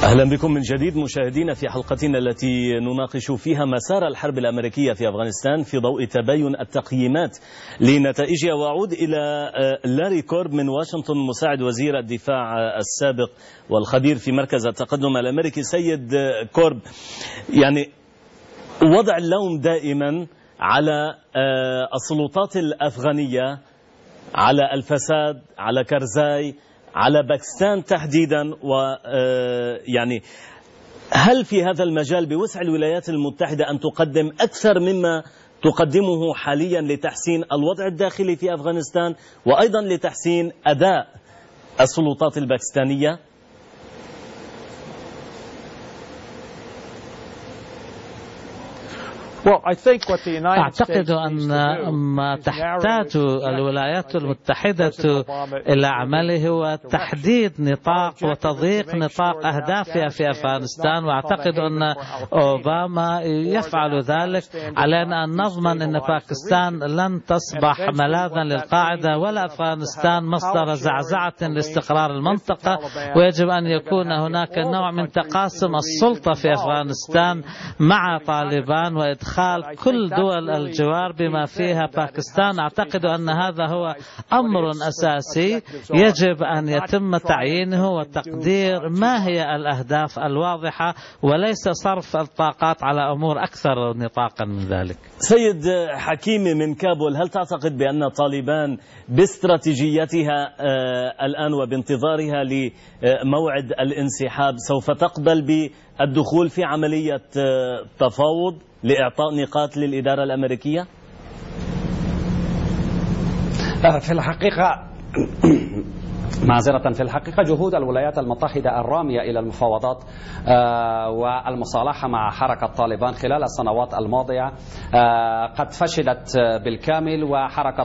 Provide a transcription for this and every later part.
أهلا بكم من جديد مشاهدينا في حلقتنا التي نناقش فيها مسار الحرب الأمريكية في أفغانستان في ضوء تباين التقييمات لنتائجها. وأعود إلى لاري كورب من واشنطن مساعد وزير الدفاع السابق والخبير في مركز التقدم الأمريكي. سيد كورب، يعني وضع اللوم دائما على السلطات الأفغانية، على الفساد، على كرزاي، على باكستان تحديدا. ويعني هل في هذا المجال بوسع الولايات المتحدة أن تقدم أكثر مما تقدمه حاليا لتحسين الوضع الداخلي في أفغانستان وأيضا لتحسين أداء السلطات الباكستانية؟ أعتقد أن ما تحتاج الولايات المتحدة إلى عمله هو تحديد نطاق وتضييق نطاق أهدافها في أفغانستان، وأعتقد أن أوباما يفعل ذلك. علينا أن نضمن أن باكستان لن تصبح ملاذا للقاعدة ولا أفغانستان مصدر زعزعة لاستقرار المنطقة، ويجب أن يكون هناك نوع من تقاسم السلطة في أفغانستان مع طالبان وإدخال كل دول الجوار بما فيها باكستان. أعتقد أن هذا هو أمر أساسي يجب أن يتم تعيينه وتقدير ما هي الأهداف الواضحة، وليس صرف الطاقات على أمور أكثر نطاقا من ذلك. سيد حكيمي من كابول، هل تعتقد بأن طالبان باستراتيجيتها الآن وبانتظارها لموعد الانسحاب سوف تقبل بالدخول في عملية تفاوض لإعطاء نقاط للإدارة الأمريكية؟ في الحقيقة جهود الولايات المتحدة الرامية إلى المفاوضات والمصالحة مع حركة طالبان خلال السنوات الماضية قد فشلت بالكامل، وحركة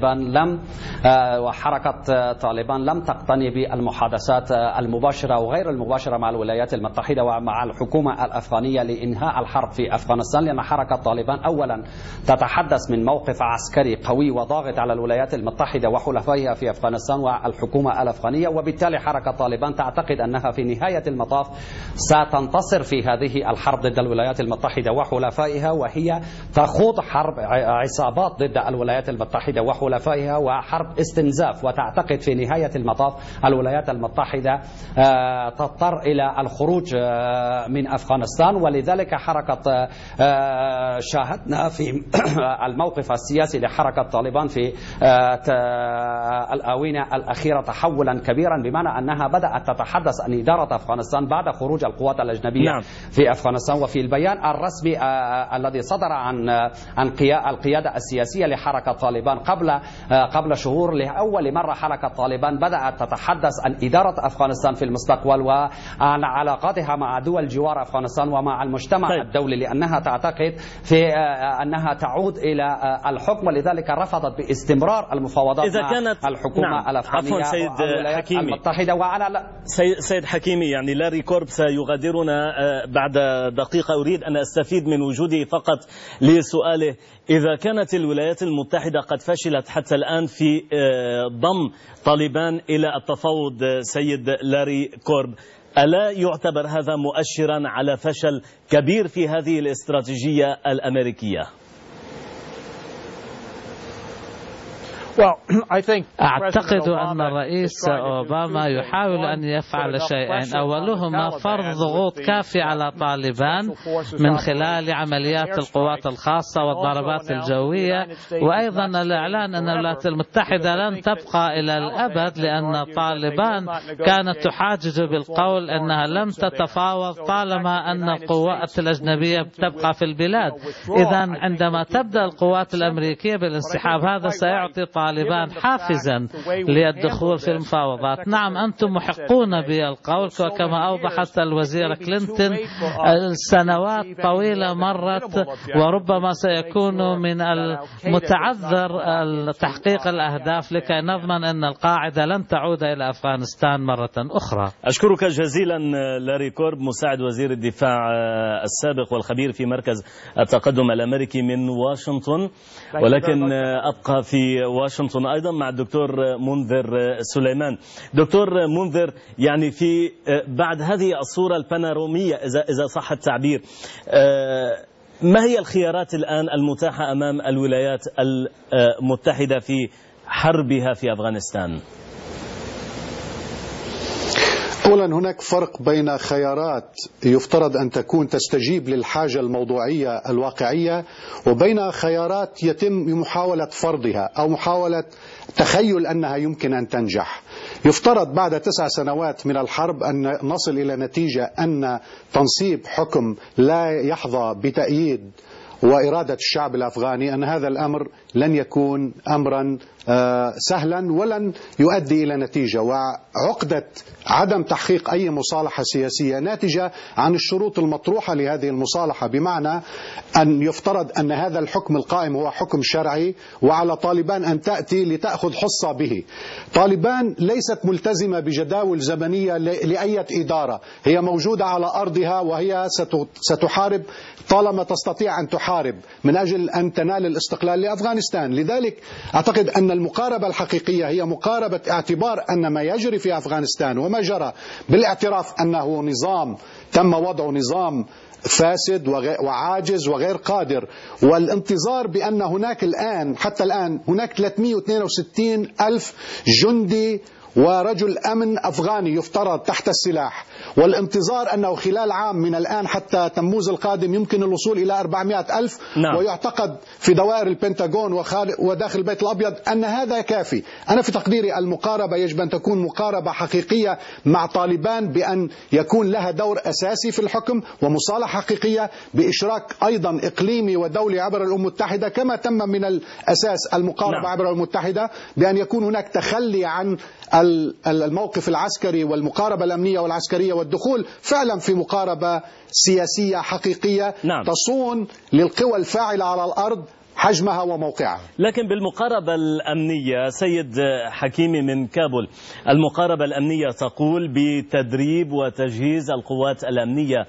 طالبان لم تقتني بالمحادثات المباشرة وغير المباشرة مع الولايات المتحدة ومع الحكومة الأفغانية لإنهاء الحرب في أفغانستان، لأن حركة طالبان أولا تتحدث من موقف عسكري قوي وضاغط على الولايات المتحدة وحلفائها في أفغانستان والحكومة الأفغانية، وبالتالي حركة طالبان تعتقد أنها في نهاية المطاف ستنتصر في هذه الحرب ضد الولايات المتحدة وحلفائها، وهي تخوض حرب عصابات ضد الولايات المتحدة وحلفائها وحرب استنزاف، وتعتقد في نهاية المطاف الولايات المتحدة تضطر إلى الخروج من أفغانستان. ولذلك حركة شاهدنا في الموقف السياسي لحركة طالبان في الآونة الأخيرة تحولا كبيرا، بمعنى أنها بدأت تتحدث عن إدارة أفغانستان بعد خروج القوات الأجنبية في أفغانستان. وفي البيان الرسمي الذي صدر عن القيادة السياسية لحركة طالبان قبل شهور، لأول مرة حركة طالبان بدأت تتحدث عن إدارة أفغانستان في المستقبل وعن علاقاتها مع دول جوار أفغانستان ومع المجتمع الدولي، لأنها تعتقد في أنها تعود إلى الحكم، ولذلك رفضت باستمرار المفاوضات مع الحكومة الأفغانية سيد حكيمي المتحدة. سيد حكيمي، يعني لاري كورب سيغادرنا بعد دقيقة. أريد أن أستفيد من وجوده فقط لسؤاله: إذا كانت الولايات المتحدة قد فشلت حتى الآن في ضم طالبان إلى التفاوض، سيد لاري كورب، ألا يعتبر هذا مؤشرا على فشل كبير في هذه الاستراتيجية الأمريكية؟ أعتقد أن الرئيس أوباما يحاول أن يفعل شيئين: أولهما فرض ضغوط كافية على طالبان من خلال عمليات القوات الخاصة والضربات الجوية، وأيضا الإعلان أن الولايات المتحدة لن تبقى إلى الأبد، لأن طالبان كانت تحاجج بالقول أنها لم تتفاوض طالما أن القوات الأجنبية تبقى في البلاد. إذن عندما تبدأ القوات الأمريكية بالانسحاب هذا سيعطي طالبان حافزا للدخول في المفاوضات. نعم، أنتم محقون بالقول، وكما أوضحت الوزيرة كلينتون السنوات طويلة مرت، وربما سيكون من المتعذر تحقيق الأهداف لكي نضمن أن القاعدة لن تعود إلى أفغانستان مرة أخرى. أشكرك جزيلا لاري كورب، مساعد وزير الدفاع السابق والخبير في مركز التقدم الأمريكي من واشنطن. ولكن أبقى في واشنطن واشنطن أيضا مع الدكتور منذر سليمان. دكتور منذر، يعني في بعد هذه الصورة البانورامية إذا صح التعبير، ما هي الخيارات الآن المتاحة أمام الولايات المتحدة في حربها في أفغانستان؟ أولا هناك فرق بين خيارات يفترض أن تكون تستجيب للحاجة الموضوعية الواقعية، وبين خيارات يتم محاولة فرضها أو محاولة تخيل أنها يمكن أن تنجح. يفترض بعد 9 سنوات من الحرب أن نصل إلى نتيجة أن تنصيب حكم لا يحظى بتأييد وإرادة الشعب الأفغاني، أن هذا الأمر لن يكون أمرا سهلا ولن يؤدي إلى نتيجة. وعقدة عدم تحقيق أي مصالحة سياسية ناتجة عن الشروط المطروحة لهذه المصالحة، بمعنى أن يفترض أن هذا الحكم القائم هو حكم شرعي، وعلى طالبان أن تأتي لتأخذ حصة به. طالبان ليست ملتزمة بجداول زمنية لأي إدارة، هي موجودة على أرضها وهي ستحارب طالما تستطيع أن تحارب من أجل أن تنال الاستقلال لأفغانستان. لذلك أعتقد أن المقاربة الحقيقية هي مقاربة اعتبار أن ما يجري في أفغانستان وما جرى بالاعتراف أنه نظام تم وضع نظام فاسد وعاجز وغير قادر، والانتظار بأن هناك الآن حتى الآن هناك 362 ألف جندي ورجل أمن أفغاني يفترض تحت السلاح، والانتظار أنه خلال عام من الآن حتى تموز القادم يمكن الوصول إلى 400 ألف. نعم. ويعتقد في دوائر البنتاغون وداخل البيت الأبيض أن هذا كافي. أنا في تقديري المقاربة يجب أن تكون مقاربة حقيقية مع طالبان، بأن يكون لها دور أساسي في الحكم ومصالحة حقيقية بإشراك أيضا إقليمي ودولي عبر الأمم المتحدة، كما تم من الأساس المقاربة نعم. عبر الأمم المتحدة، بأن يكون هناك تخلي عن الموقف العسكري والمقاربة الأمنية والعسكرية، والدخول فعلا في مقاربة سياسية حقيقية نعم. تصون للقوى الفاعلة على الأرض حجمها وموقعها. لكن بالمقاربة الأمنية سيد حكيمي من كابول، المقاربة الأمنية تقول بتدريب وتجهيز القوات الأمنية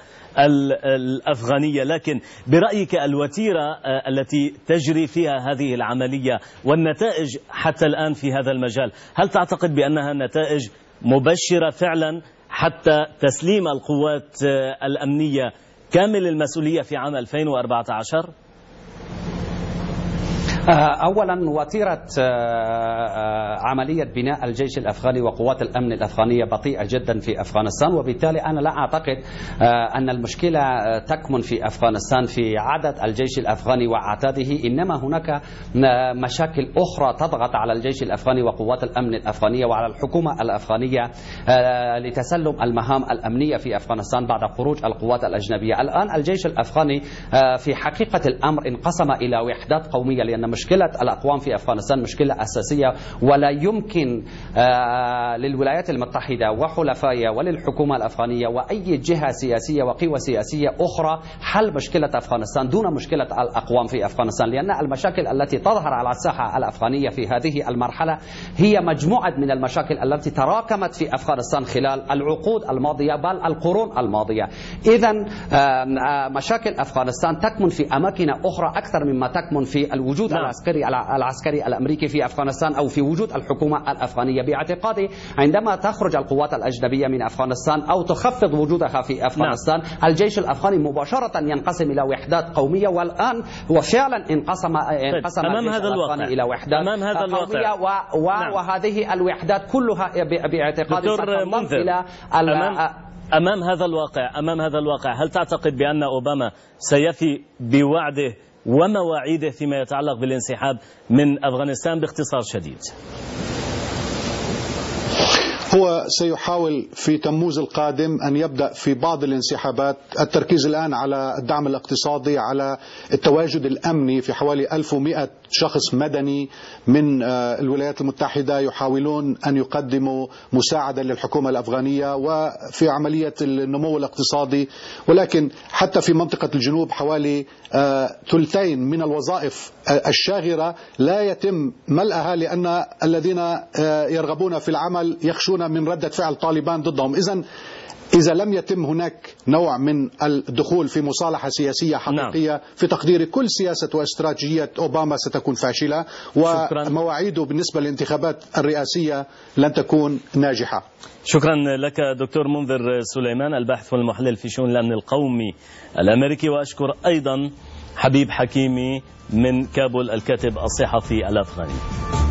الأفغانية، لكن برأيك الوتيرة التي تجري فيها هذه العملية والنتائج حتى الآن في هذا المجال، هل تعتقد بأنها نتائج مبشرة فعلا حتى تسليم القوات الأمنية كامل المسؤولية في عام 2014؟ أولا وتيرة عملية بناء الجيش الأفغاني وقوات الأمن الأفغانية بطيئة جدا في أفغانستان، وبالتالي أنا لا أعتقد أن المشكلة تكمن في أفغانستان في عدد الجيش الأفغاني وأعداده، إنما هناك مشاكل أخرى تضغط على الجيش الأفغاني وقوات الأمن الأفغانية وعلى الحكومة الأفغانية لتسلم المهام الأمنية في أفغانستان بعد خروج القوات الأجنبية. الآن الجيش الأفغاني في حقيقة الأمر انقسم إلى وحدات قومية، لأن مشكلة الأقوام في أفغانستان مشكلة أساسية، ولا يمكن للولايات المتحدة وحلفائها وللحكومة الأفغانية وأي جهة سياسية وقوى سياسية أخرى حل مشكلة أفغانستان دون مشكلة الأقوام في أفغانستان، لأن المشاكل التي تظهر على الساحة الأفغانية في هذه المرحلة هي مجموعة من المشاكل التي تراكمت في أفغانستان خلال العقود الماضية بل القرون الماضية. إذن مشاكل أفغانستان تكمن في أماكن أخرى أكثر مما تكمن في الوجود العسكري الأمريكي في أفغانستان أو في وجود الحكومة الأفغانية. باعتقادي عندما تخرج القوات الأجنبية من أفغانستان أو تخفض وجودها في أفغانستان الجيش الأفغاني مباشرة ينقسم إلى وحدات قومية، والآن وفعلا انقسم الجيش الأفغاني إلى وحدات قومية، وهذه الوحدات كلها باعتقادي ستنضم إلى أمام هذا الواقع هل تعتقد بأن أوباما سيفي بوعده ومواعيده فيما يتعلق بالانسحاب من أفغانستان؟ باختصار شديد. هو سيحاول في تموز القادم أن يبدأ في بعض الانسحابات. التركيز الآن على الدعم الاقتصادي، على التواجد الأمني في حوالي 1100 شخص مدني من الولايات المتحدة يحاولون أن يقدموا مساعدة للحكومة الأفغانية وفي عملية النمو الاقتصادي. ولكن حتى في منطقة الجنوب حوالي ثلثين من الوظائف الشاغرة لا يتم ملئها، لأن الذين يرغبون في العمل يخشون يخافون من ردة فعل طالبان ضدهم. إذا لم يتم هناك نوع من الدخول في مصالحة سياسية حقيقية، في تقديري كل سياسة واستراتيجية أوباما ستكون فاشلة، ومواعيده بالنسبة للانتخابات الرئاسية لن تكون ناجحة. شكرا لك دكتور منذر سليمان، الباحث والمحلل في شؤون الأمن القومي الأمريكي، وأشكر أيضا حبيب حكيمي من كابول الكاتب الصحفي الأفغاني.